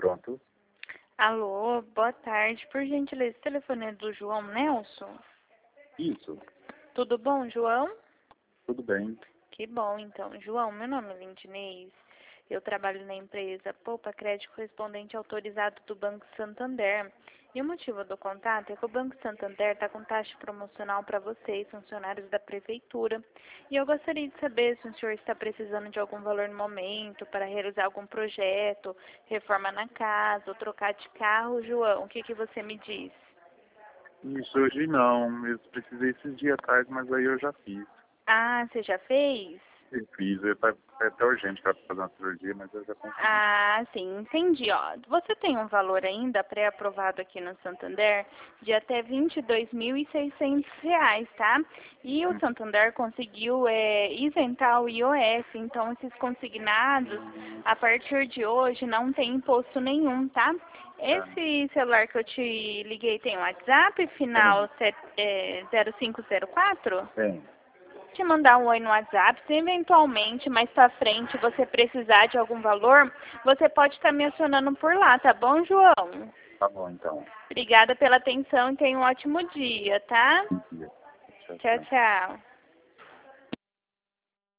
Pronto. Alô, boa tarde. Por gentileza, esse telefone é do João Nelson? Isso. Tudo bom, João? Tudo bem. Que bom, então. João, meu nome é Lindinês. Eu trabalho na empresa Poupa Crédito Correspondente Autorizado do Banco Santander. E o motivo do contato é que o Banco Santander está com taxa promocional para vocês, funcionários da prefeitura. E eu gostaria de saber se o senhor está precisando de algum valor no momento para realizar algum projeto, reforma na casa ou trocar de carro, João. O que você me diz? Isso hoje não. Eu precisei esses dias atrás, mas aí eu já fiz. Ah, você já fez? Eu fiz. É até urgente para fazer uma cirurgia, mas eu já consegui. Ah, sim, entendi, ó. Você tem um valor ainda pré-aprovado aqui no Santander de até R$ 22.600, tá? E o Santander conseguiu isentar o IOF, então esses consignados, a partir de hoje, não tem imposto nenhum, tá? Esse celular que eu te liguei tem um WhatsApp, final 0504? Tem. Te mandar um oi no WhatsApp, se eventualmente mais pra frente você precisar de algum valor, você pode estar me acionando por lá, tá bom, João? Tá bom, então. Obrigada pela atenção e tenha um ótimo dia, tá? Bom dia. Tchau, Tchau, tchau. tchau.